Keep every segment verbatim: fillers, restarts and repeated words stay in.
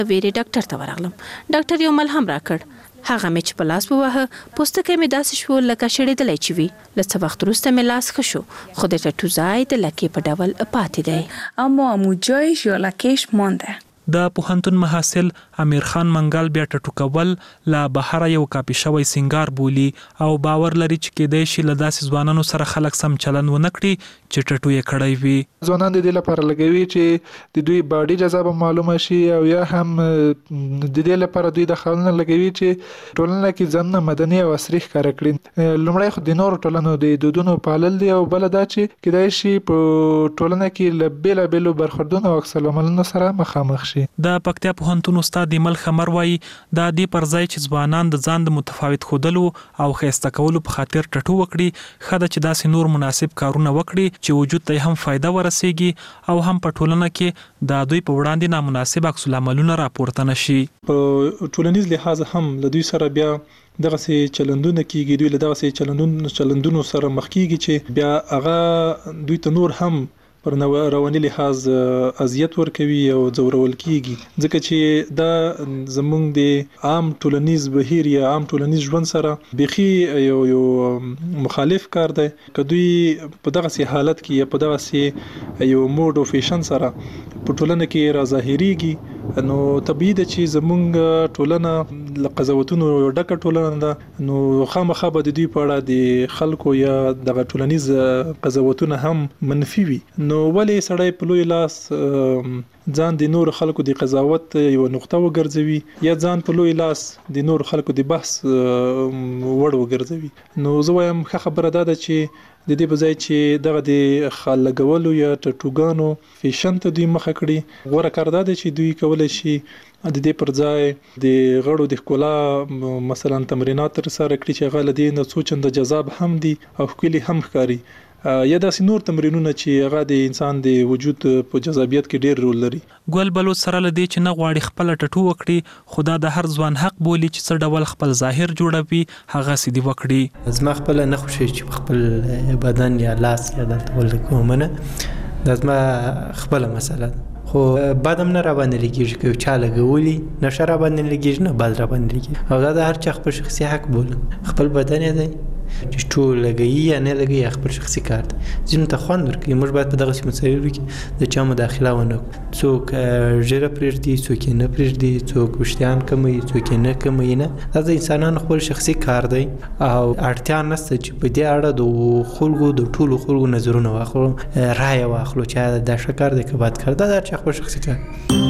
ویری ډاکټر ته ورغلم. ډاکټر یو ملهم راکړ. هغه مې چې په لاس ووهه پوستکی مې داسې شو لکه شړېدلی چې وي. له څه وخت وروسته مې لاس ښه شو خو د ټټو ځای د لکې په ډول پاتې دی. اما امو جایش یا لکهش مانده. د پوهنتون محصل امیر خان منګل بیا ټټو کول لا بهر یو کاپی شوی سنگار بولی او باور لري چې کېدای شي له داسې ځوانانو سره خلک سم چلن ونه کړي چې ټټو یې کړی وي. ځوانان د دې لپاره لګوي چې د دوی باډي جذاب معلومه شي او یا هم د دې لپاره دوی د خلنو لګوي چې ټولنه کې ځنه مدني او عصري ښکار کړي. لومړی خو د نورو ټولنو د دودونو پالل دي او بل دا چې کېدای شي په ټولنه کې له بیلابېلو برخوردونو او عکس العملونو سره مخامخ شي. د پکتیا پوهنتون استاد ایمل خمر وایي دا دی پر ځای چې ځوانان د ځان د متفاوت خودلو او خیسته کولو په خاطر ټټو وکړي خده چې داسې نور مناسب کارونه وکړي چې وجود ته هم فایده ورسیږي او هم په ټولنه کې د دوی په وړاندې نامناسب عکس العملونه راپورته نشي. په ټولنیز لحاظ هم له دوی سره بیا دغه سي چلندونه کیږي. دوی له دغه سي چلندونو چلندونو سره مخ کیږي چې بیا هغه دوی ته نور هم پر نو رواني لحاظ اذیت ورکوي او ځورول کیږي ځکه چې دا زمونږ د عام ټولنیز بهیر یا عام ټولنیز ژوند سره بيخي یو یو مخالف کار دی. کدوې په دغه سي حالت کې یا په دغه سي یو موډ او فیشن سره په ټولنه کې را ظاهريږي نو طبيعي ده چې زمونږ ټولنه لقزوتونو ډکه ټولنه ده نو خامخا به د دوی په اړه د خلکو یا دغه ټولنیز قزوتونه هم منفي وي. نو ولې سړی په لوی لاس ځان د نور خلکو د قضاوت یو نقطه وګرځوي یا ځان په لوی لاس د نور خلکو د بحث وړ وګرځوي. نو زه وایم ښه خبره ده چې د دې بځای چې دغه د خلګولو یا ټټوګانو فیشن ته دوی مخه کړي غوړه کار ده چې دوی کولای شي د دې پر ځای د غړو د ښکلا مثلا تمرینات تر سره کړي چې هغه لدی نه سوچند جذاب هم دي او ښکلي هم ښکاري یا داسې نور تمرینونه چې هغه د انسان د وجود په جذابیت کې ډېر رول لري. ګل بلوچ سره لدی چې نه غواړي خپل ټټو وکړي خدا د هر ځوان حق بولی چې څه ډول خپل ظاهر جوړوي هغه سیدی وکړي. زما خپل نه خوشي چې خپل بدن یا لاس یا د ټول کومنه د زما خپل مسله خو بعدم نه را باندې لګیږي چې چا لګولي نشه را باندې لګیږي نه بل را باندې لګیږي هغه د هر چا خپل شخصي حق بوله خپل بدن دی چې ټول لګي یا نه لګي خپل شخصي کار دی. ځینو ته خوند ورکوي. موږ باید په دغه سیمه مسایلو کې د چا مداخله ونه کړو. څوک ژیره پرېږدي څوک نه پرېږدي څوک وشتیان کموي څوک نه کموي نه دا د انسانانو خپل شخصي کار دی او اړتیا نشته چې په دې اړه د خلکو د ټولو خلکو نظرونه واخلو رائے واخلو چې دا ښه کار دی که بد کار دا د خپل شخصي کار.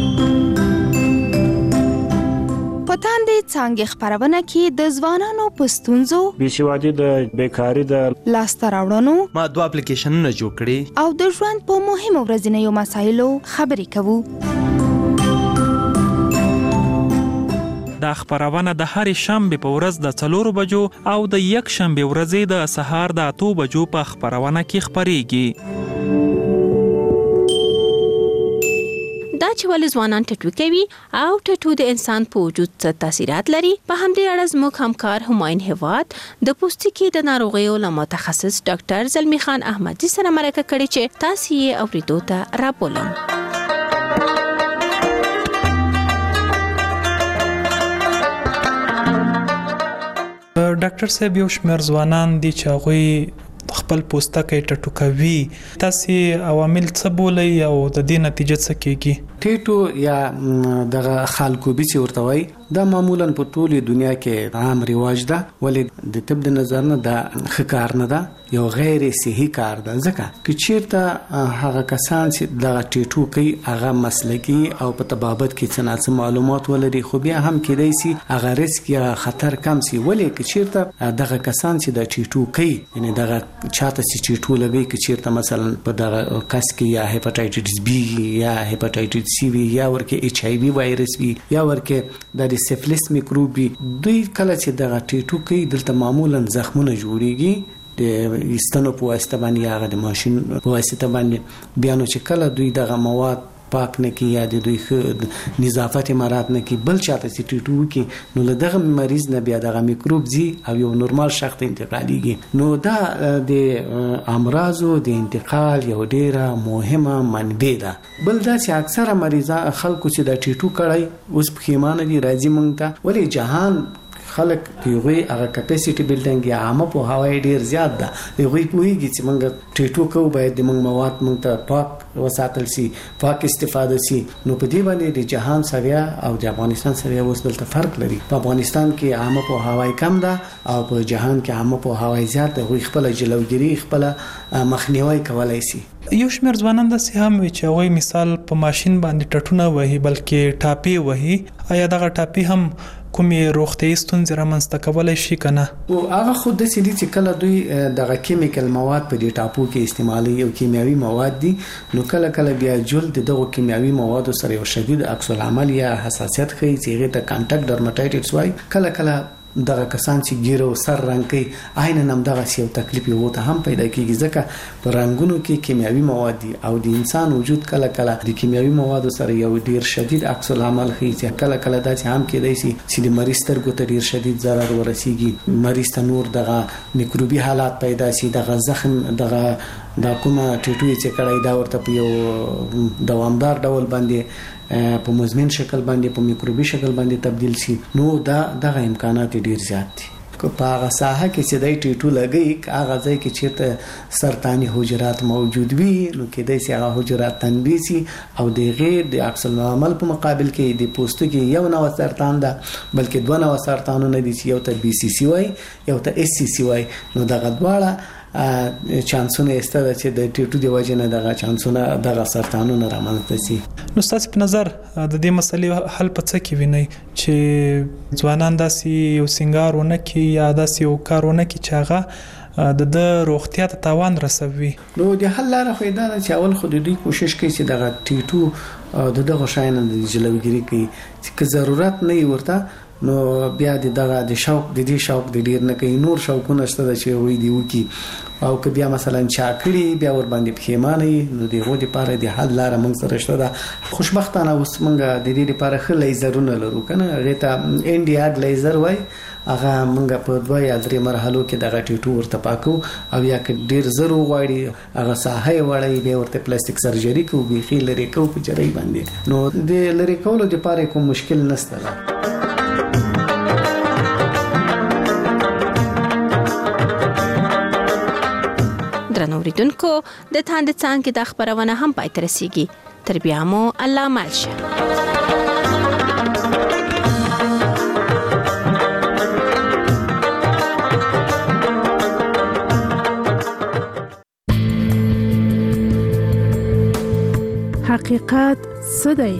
پتان د څنګه خبرونه کې د ځوانانو پستونزو بېسوادي د بیکاری د لاسته راوړنو ما دوه اپلیکیشنونه جوړ کړي او د ژوند په مهمو ورځنیو مسایلو خبرې کوو. دا خبرونه د هر شنبه په ورځ د څلورو بجو او د یک شنبه ورځې د سهار د اتو بجو په خبرونه کې خبريږي. دا چې ولې ځوانان ټټو کوي او ټټو د انسان په وجود څه تاثیرات لري په همدې اړه زموږ همکار همایون هواد د پوستکي د ناروغیو له متخصص ډاکټر زلمی خان احمدی سره مرکه کړې چې تاسو یې اوریدو ته راپولم. ډاکټر صاحب یو شمېر ځوانان دي چې هغوی خپل پوستکی ټټو کوي تاسو عوامل څه بولئ او د دې نتیجه څه کیږي؟ ټیټو یا دغه خالکوبي چې ورته وایي دا معمولا په ټولې دنیا کې عام رواج ده ولې د طب د نظر نه دا ښه کار نه ده یو غیر صحي کار ده ځکه که چیرته هغه کسان چې دغه ټیټو کوي هغه مسلکي او په طبابت کې څه نه څه معلومات ولري خو بیا هم کېدای شي هغه ریسک یا خطر کم شي ولې که چیرته دغه کسان چې د ټیټو کوي یعنی دغه چاته چې ټیټو لوي که چیرته مثلا په دغه کس کې یا هپاتایټس بی یا هپاتایټس سی وی یا ورکه ایچ آی وی وایرس وی یا ورکه د سفلیس میکروبي دوی کله چې دغه ټیټو کوي دلته معمولا زخمونه جوړيږي د ستنو په واسطه باندې یا د ماشين په واسطه باندې بیا نو چې کله دوی دغه مواد پاک نه کی یا د دوی نظافت مراعات نه کی بل چاته سي ټیټو کی نو له دغه مریض نه بیا دغه میکروب زی او یو نورمال شخص ته انتقالیږي. نو دا د امراضو د انتقال یو ډیره مهمه منبع ده. بل دا چې اکثره مریضان خلکو چې د ټیټو کړای اوس پښیمانه دي راځي مونږ ته ولی جهان خلک پیغوی هغه کپاسټي بلډینګ یا عامه په هواي ډیر زیات ده. پیغوی پوهیږي چې موږ ټیټو کو باید د موږ مواد موږ ته پاک وساتل سي پاک استفاده سي. نو په دې باندې د جهان سویا او د افغانستان سویا اوس دلته فرق لري. په افغانستان کې عامه په هواي کم ده او په جهان کې عامه په هواي زیات ده. غوي خپل جلوګيري خپل مخنیوي کولای سي. یو شمېر ځوانان داسې هم وي چې هغوی مثال په ماشین باندې ټټونه وهي بلکې ټاپې وهي. آیا دغه ټاپې هم کومې روغتیايي ستونزې رامنځته کولی شي که نه؟ او هغه خو داسې دي چې کله دوی دغه کیمیکل مواد په دې ټاپو کې استعمالوي او کیمیاوي مواد دي نو کله کله بیا جلد دغه کیمیاوي موادو سره یو شدید عکس العمل یا حساسیت ښیي چې هغې ته کانټاکټ ډرماټایټس وایي. کله کله دغه کسان چې ګیره او سر رنګ کوي عین هم دغه یو تکلیف یو ته هم پیدا کیږي ځکه په رنگونو کې کیمیاوي مواد دي او د انسان وجود کله کله د کیمیاوي موادو سره یو ډیر شدید عکس العمل ښیي چې کله کله دا چې هم کېدای شي چې د مریض سترګو ته ډیر شدید ضرر ورسیږي. مریض ته نور دغه میکروبي حالات پیدا شي دغه زخم دغه دا کومه ټیټوي چې کړای دا ورته په یو دوامدار ډول باندې په مزمن شکل باندې په میکروبي شکل باندې تبدیل شي. نو دا دغه امکانات ډیر زیات دي. که په هغه ساحه کې چې دای ټیټو لګي هغه ځای کې چیرته سرطاني حجرات موجود وي نو کېدای شي هغه حجرات تنبیه شي او د غیر د عکس العمل په مقابل کې د پوستکي یو نوع سرطان ده بلکې دوه نوع سرطانونه دي چې یو ته بي سي سي وای یو ته اس سي سي وای. نو دغه دواړه چانسونه استه چې د ټیټو دی وجه نه دغه چانسونه دغه سرطانونه رامنځته شي. نو ستاسو په نظر د دې مسلې حل په څه کې وینئ چې ځوانان داسې یو سینګار ونه کړي یا داسې یو کار ونه کړي چې هغه د د روغتیا ته تاوان رسوي؟ نو د حل لاره خو دا ده چې اول خو د دوی کوشش کوي چې دغه ټیټو د دغه شیانو د جلوګیري کوي چې که ضرورت نه وي ورته نو بیا د دغه د شوق د دې شوق د ډیر نه کوي نور شوقونه شته چې وي دی وکي او که بیا مثلا چا کړي بیا ور باندې پښیمانه نو دغه د پاره د حل لاره موږ سره شته ده. خوشبختانه اوس موږ د دې لپاره خل لیزرونه لرو کنه هغه ته انډیاګ لیزر وای هغه موږ په دوه یا درې مرحلو کې دغه ټیټو ورته پاکو او یا که ډیر زرو غواړي هغه ساحه وړي به ورته پلاستیک سرجری کوو به خې لري کو په جری باندې نو د لری کولو لپاره کوم مشکل نشته. درنو اوریدونکو د تاند څنګه د خبرونه هم پای ته رسیږي. تر بیا مو الله مالشه. حقیقت څه دی؟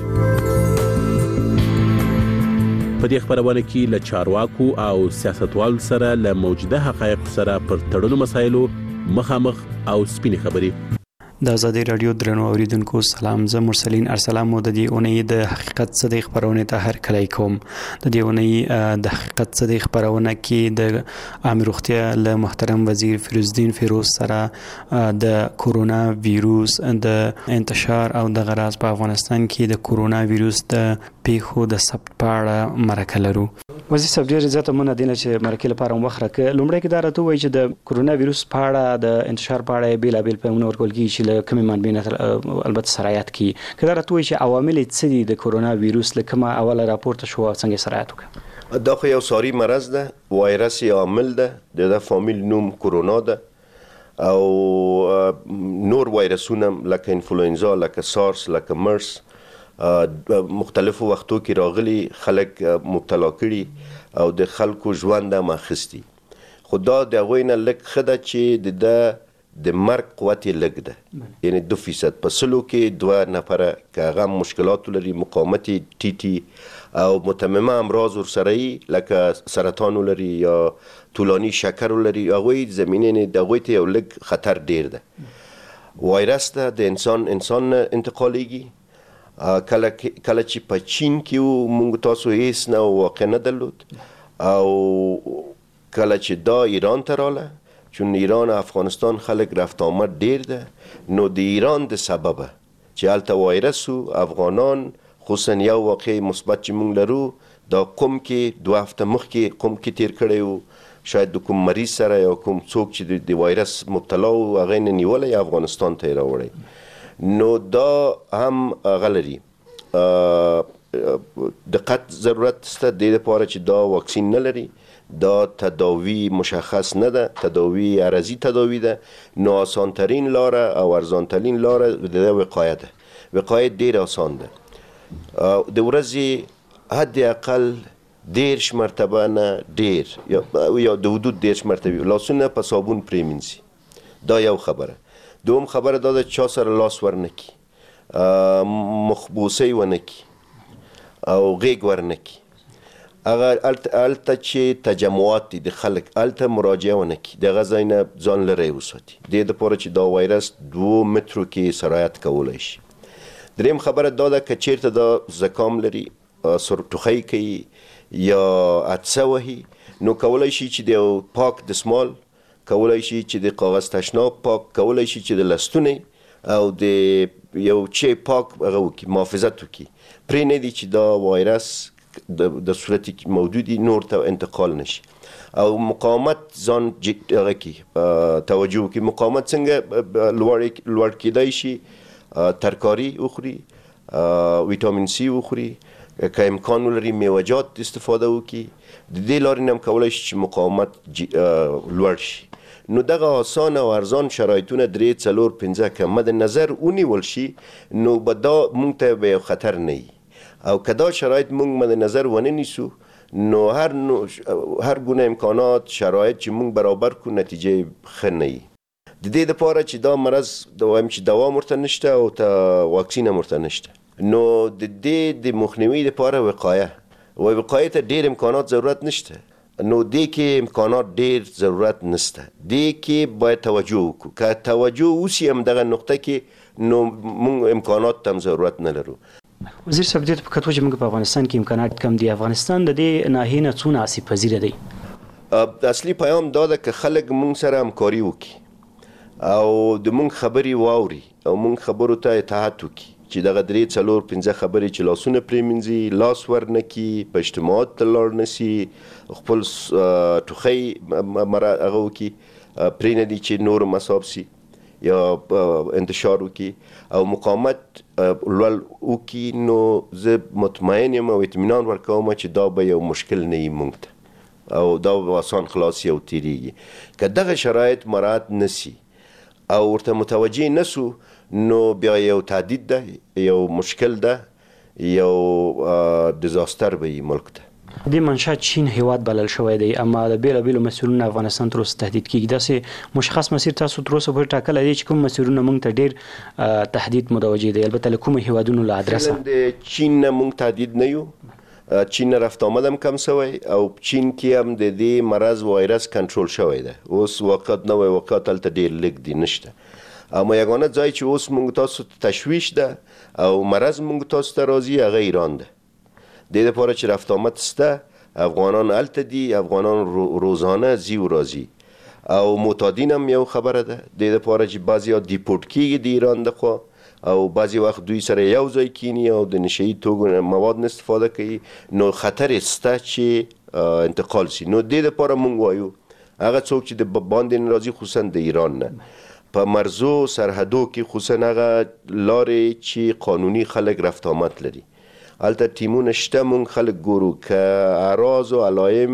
په دې خبرونه کې له چارواکو او سیاستوالو سره له موجوده حقایق سره پر تړلو مسایلو مخامخ او سپینې خبرې. د آزادۍ رادیو درنو اوریدونکو سلام. زه مرسلین ارسلان مو د دې اونۍ د حقیقت څه د خبرونه ته هر کله کوم. د دې اونۍ د حقیقت څه د خبرونه کې د عامه روغتیا له محترم وزیر فیروزالدین فیروز سره د کورونا وایروس د انتشار او د غراس په افغانستان کې د کورونا وایروس د پیښو د ثبت پاړه مرکه لرو. وزیر صاحب ډیر زیاته مونږ دینه چې مرکه لپاره وخت راکړه. لومړی کې دا راته وایي چې د کورونا وایروس پاړه د انتشار پاړه بیل بیل په مونږ ورکول کیږي چې کومې منبع البته سرایت کی کله راته وایي چې عوامل څه دي د کورونا وایروس لکه اوله راپورته شو څنګه سرایت وکړه؟ دا خو یو ساری مرض ده وایرس عامل ده د فامیل نوم کورونا ده او نور وایرسونه لکه انفلوئنزا لکه سارس لکه مرس مختلفو وختو کې راغلي خلک مبتلا کړي او د خلکو ژوند هم اخیستی. خو دا د هغوی نه لږ ښه ده چې د د مرګ قوت یې لږ ده یعنې دو فیصد په سلو کې دوه نفره که هغه مشکلات لري مقاومت یې ټیټي او متممه امراض ورسره یې لکه سرطان ولري یا طولاني شکر ولري هغوی زمینې د هغوی ته یو لږ خطر ډیر ده. وایرس ده د انسان انسان نه انتقالیږي. کله کله چې په چین کې موږ تاسو هیڅ نه واقع نه درلود او کله چې دا ایران ته راله چون ایران افغانستان خلک رفت آمد ډیر ده نو د ایران د سببه چې هلته وایرس افغانان خصوصا یو واقع مثبت چې موږ لرو دا قم کې دوه هفته مخکې قم کې تیر کړی و شاید د کوم مریض سره یا کوم څوک چې د وایرس مبتلا و هغه یې نیولی افغانستان ته یې راوړی نو دا هم هغه لري دقت ضرورت شته د دې دپاره چې دا واکسین نه لري دا تداوی مشخص نه ده تداوی عرضی تداوی ده نو آسانترین لاره او ارزانترین لاره د وقایه ده وقایه ډیر آسان ده د ورځې حد اقل دیرش مرتبه نه ډیر یا د حدود دیرش مرتبه لاسونه په صابون پرېمینځي دا یو خبره دوم خبره دا ده چا سره لاس ورنکي مخبوسۍ ونکي او غیږ ورنکي هغه هلته چې تجمعات دي د خلک هلته مراجعه ونکي د هغه ځای نه ځان لرې وساتي د دې دپاره چې دا وایرس دوو مترو کې سرایت کولی شي دریم خبره دا ده که چیرته دا زکام لري سرټوخی کوي یا عطسه وهي نو کولی شي چې د پاک دسمال کولی شي چې د کاغذ تشناب پاک کولی شي چې د لستونی او د یو چې پاک هغه وکړي محافظت وکړي پرې نه دي چې دا وایرس د صورتی که موجودی نور ته انتقال نشي او مقاومت ځان هغه کې توجه وکړي مقاومت څنګه لوړ کیدای شي ترکاري وخوري ویټامین سی وخوري که امکان ولري میوه‌جات استفاده وکړي د دې لارې نه هم کولی شي چې مقاومت لوړ شي نو دغه آسان او ارزان شرایطونه درې څلور پنځه که مد نظر ونیول شي نو به دا موږ ته به خطر نه وي او که دا شرایط موږ مد نظر ونه نیسو نو هر نو هر گونه امکانات شرایط چې موږ برابر کو نتیجه ښه نه وي د دې دپاره چې دا مرض دا وایم چې دوا ورته نشته او ته واکسین هم ورته نشته نو د دې د مخنیوي دپاره وقایه و وقایې ته ډېر امکانات ضرورت نشته نو دې کې امکانات ډېر ضرورت نشته دې کې باید توجه وکړو که توجه وسي همدغه نقطه کې نو موږ امکانات ته هم ضرورت نه لرو وزیر صاحب دې په کتو چې موږ په افغانستان کې امکانات کم دي افغانستان د دې ناحیې نه څونه آسیب پذیره دی اصلي پیغام دا ده که خلک موږ سره همکاري وکړي او د موږ خبرې واوري او موږ خبرو ته اطاعت وکړي چې دغه درې څلور پنځه خبرې چې لاسونه پرېمینځي لاس ورنکي په اجتماعات ته لاړ نسي خپل ټوخی هغه وکړي پرې نه دي چې نور مصاب سي یا انتشار وکړي او مقاومت لوړ وکړي نو زه مطمئن یم او اطمینان ورکوم چې دا به یو مشکل نه وي موږ ته او دا به آسان خلاصي او تیریږي که دغه شرایط مراعات نسي او ورته متوجه نسو نو بیا یو تهدید ده یو مشکل ده یو دیزاستر به وي ملک ته د منشا چین هیواد بلل شوی دی اما د بیلابیلو مسؤلینو افغانستان تر اوسه تهدید کیږي داسې مشخص مسیر تاسو تر اوسه پورې ټاکلی دی چې کوم مسؤلینو موږ ته ډېر تهدید متوجه دی البته له کومو هیوادونو له ادرسه د چین نه موږ تهدید نه یو چین نه رفت آمد هم کم شوی او چین کې هم د دې مرض وایرس کنټرول شوی ده اوس وقت نوی وقت هلته ډېر لږ دی نشته اما یگانه ځای چې اوس موږ تاسو ته تشویش ده او مرض موږ تاسو ته راځي هغه ایران ده د دې دپاره چې رفت آمد شته افغانان هلته دي افغانان روزانه ځي و راځي او معتادین هم یو خبره ده د دې دپاره چې بعضیا دیپورت کیږي د ایران دخوا او بعضی وخت دوی سره یو ځای کینی او د نشهیي توکو مواد نه استفاده کوي نو خطر شته چې انتقال شي نو د دې دپاره موږ وایو هغه څوک چې د باندې نه راځي خصوصا د ایران نه په مرزو سرحدو کې خصوصا هغه لارې چې قانوني خلک رفت آمد لري هلته ټیمونه شته موږ خلک ګورو که اعراض و علایم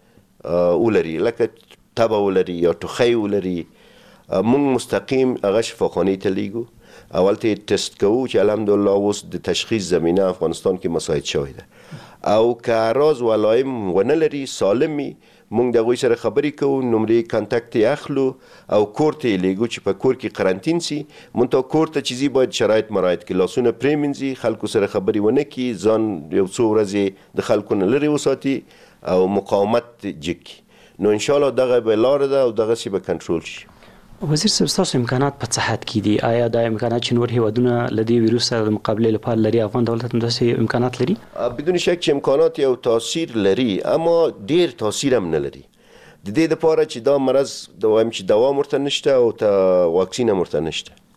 ولري لکه تبه ولري یا ټوخی ولري موږ مستقیم هغه شفاخانې ته لیږو اولته تست کوو چې الحمدلله اوس د تشخیص زمینه افغانستان کې مساعد شوی ده او که اعراض و علایم ونه لري سالمي موږ د هغوی سره خبرې کوو نمرې کانټکټ یې اخلو او کور ته یې لیږو چې په کور کې قرنطین سي منتها کور ته چې ځي باید شرایط مراعات کړي لاسونه پرېمینځي خلکو سره خبرې ونه کړي ځان یو څو ورځې د خلکو نه لرې وساتي او مقاومت جګ کړي نو انشاءالله دغه به لاره ده او دغسې به کنټرول شي وزیر صاحب ستاسو امکانات په څه حد کې دي آیا دا امکانات چې نور هیوادونه له دې ویروس سره د مقابلې لپاره لري افغان دولت هم داسې امکانات لري بدون شک چې امکانات یو تاثیر لري اما ډیر تاثیر هم نه لري د دې دپاره چې دا مرض د وایم چې دوا ورته نشته او ته واکسین هم ورته نشته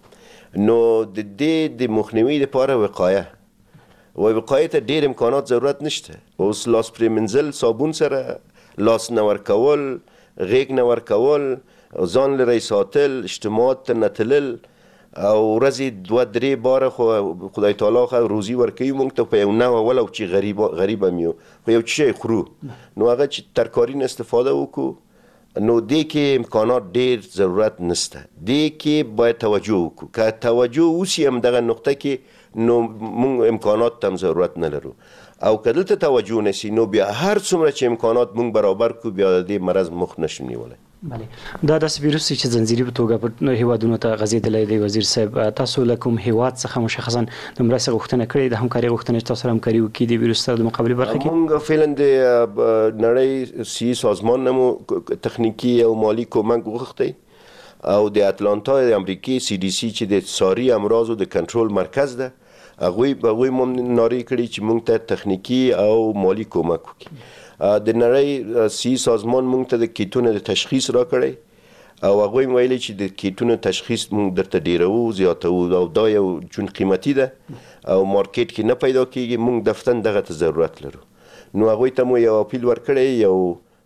نو د دې د مخنیوي لپاره وقایه و وقایه ته ډېر امکانات ضرورت نشته. اوس لاس پرېمنځل، صابون سره لاس نه ورکول، غېږ نه ورکول، ځان لرې ساتل، اجتماعات ته نه تلل او ورځې دوه درې باره خو خدای تعالی خو روزي ورکوي موږ ته په یو نوع ولو چې غریب غریب هم یو خو یو شی خورو، نو هغه چې ترکاري نه استفاده وکړو نو دې کې امکانات ډېر ضرورت نشته. دې کې باید توجه وکړو. که توجه وسي هم دغه نقطه کې نو موږ امکانات ته هم ضرورت نه لرو، او که دلته توجه نشي نو بیا هر څومره چې امکانات موږ برابر کړو بیا د دې مرض مخ نشو نیولی. بله دا داسې ویروس چې ځنځیري په توګه په هیوادونو ته غځېدلی دی. وزیر صاحب تاسو له کوم هیواد څخه مشخصا د مرستې غوښتنه کړې، د همکارۍ غوښتنه چې تاسو سره همکاري وکړي د ویروس سره د مقابلې برخه کې؟ موږ فعلا د نړۍ صحي سازمان نه مو تخنیکي او مالي کومک وغوښتی او د اتلانتا د امریکې سی ډي سي چې د ساري امراضو د کنټرول مرکز ده هغوی هغوی مو نارې کړي چې موږ ته تخنیکي او مالي کومک وکړي. د نړۍ صحي سازمان موږ ته د کیټونو د تشخیص راکړی او هغوی ویلي چې د کیټونو تشخیص موږ درته ډیرو زیاتو او دا یو چون قیمتي ده او مارکیټ کې نه پیدا کیږي، موږ دفتن دغه ته ضرورت لرو. نو هغوی ته مو یو اپیل ورکړی، یو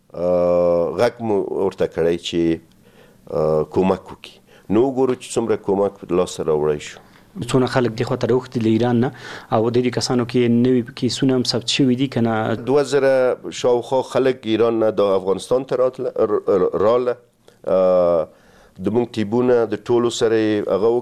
غږ مو ورته کړی چې کومک وکړي. نو وګورو چې څومره کومک لاسته راوړی شو. څونه خلک دې خواته راوښتي له ایران نه او د دې کسانو کې نوي کیسونه هم ثبت شوي دي که نه؟ دوه زره شاوخوا خلک ایران نه د افغانستان ته راله. د موږ ټیبونه د ټولو سره یې هغه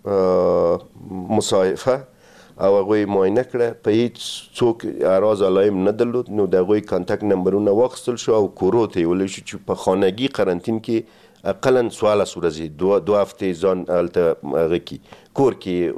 وکړه مصاحفه او هغوی معاینه کړه، په هیڅ څوک اعراض علایم نه درلود. نو د هغوی کانټکټ نمبرونه واخیستل شو او کورو ته یې ویلی شو چې په خانګي قرنطین کې اقلا څوارلس ورځې دوه دوه هفتې ځان هلته هغه کې کور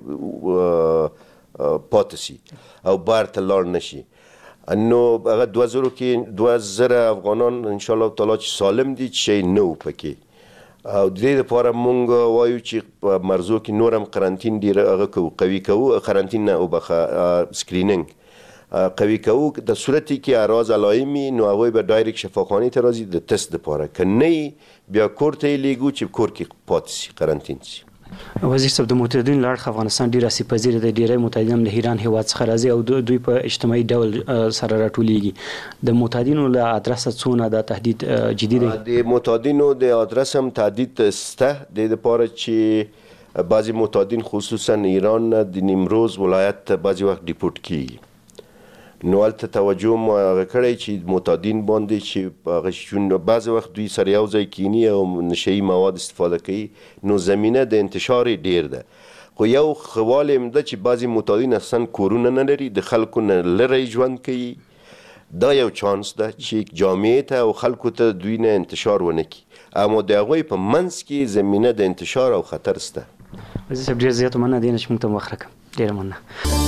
کې پاتې سي او بار ته لاړ نه شي. نو هغه دوه زرو کې دوه زره افغانان انشاءالله تعالی چې سالم دي چې شی نه و پکې او د دې لپاره مونږ وایو چې په مرزو کې نور هم قرنطین ډېر هغه کوو قوي کوو قرنطین نه وبخه سکرینینګ قوي کوو. د صورتي کې اعراض علایمي نو هغوی به ډایرکټ شفاخانې ته راځي د تست دپاره، که نه بیا کور ته یې لیږو چې کور کې پاتې سي قرنطین سي. وزیر صاحب د معتادینو له اړخه افغانستان ډېر آسیب پذیره دی، ډېری معتادین هم د ایران هیواد څخه راځي او دوی په اجتماعي ډول سره راټولیږي. د معتادینو له ادرسه څونه دا تهدید جدي دی؟ د معتادینو د ادرس هم تهدید شته، د دې لپاره چې بعضې معتادین خصوصا ایران د نیمروز ولایت ته بعضې وخت ډیپورټ کیږي. نو هلته توجه مو هغه کړی چې معتادین باندې چې هغه شون بعضې وخت دوی سره یو ځای کینی او نشهیي مواد استفاده کوي، نو زمینه د انتشار یې ډېر ده. خو یو ښه والی هم ده چې بعضې معتادین اصلا کورونه نه لري، د خلکو نه لرې ژوند کوي. دا یو چانس ده چې جامعې ته او خلکو ته دوی نه انتشار ونه کړي، اما د هغوی په منځ کې زمینه د انتشار او خطر شته. وزیر صاحب ډېر زیات مننه دی چې موږ ته وخت راکړم. ډېره مننه.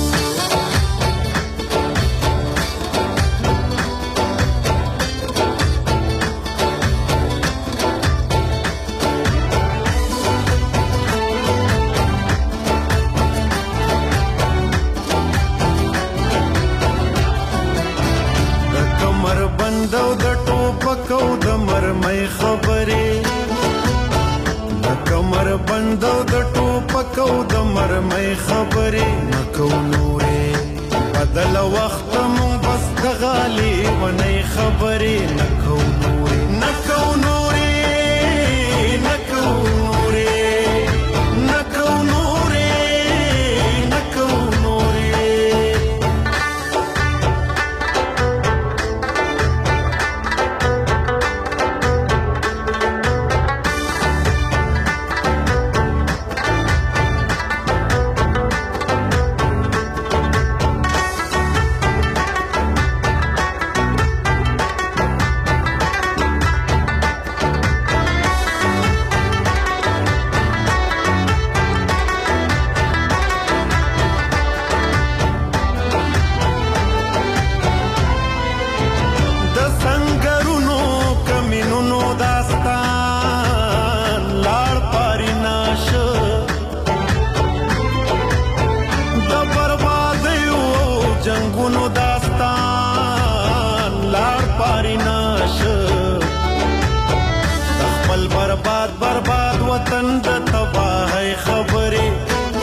بندو د ټوپکو د مرمۍ خبرې نکو نورې بدل وخت مونږ بس د غالبنۍ خبرې نکو نورې نکو نورې نکو نورې نکو نورې نکو نورې. برباد برباد وطن د تباہی خبرې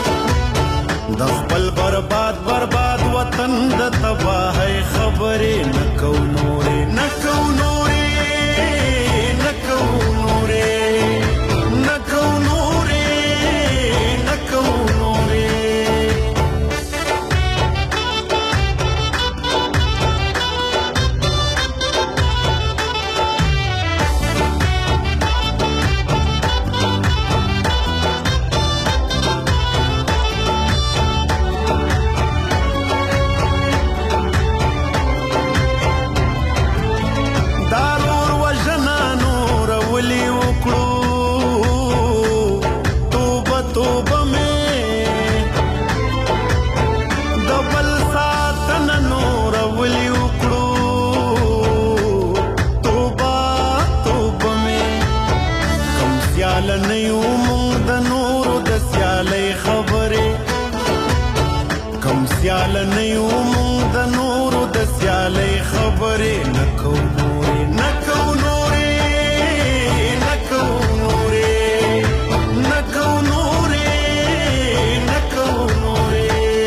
خبرې نکو نورې نکو نورې نکو نورې نکو نورې نکو نورې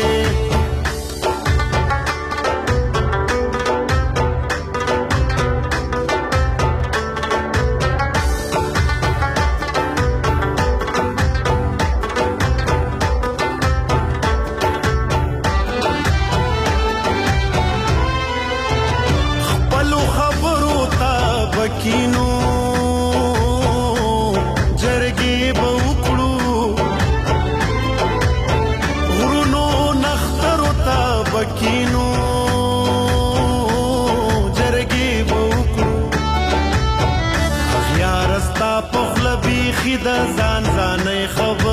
کینو جرګې به وکړو غرونو نخترو ته به کینو جرګې به وکړو اخیار ستا په خوله بیخي د ځان ځانۍ خبرې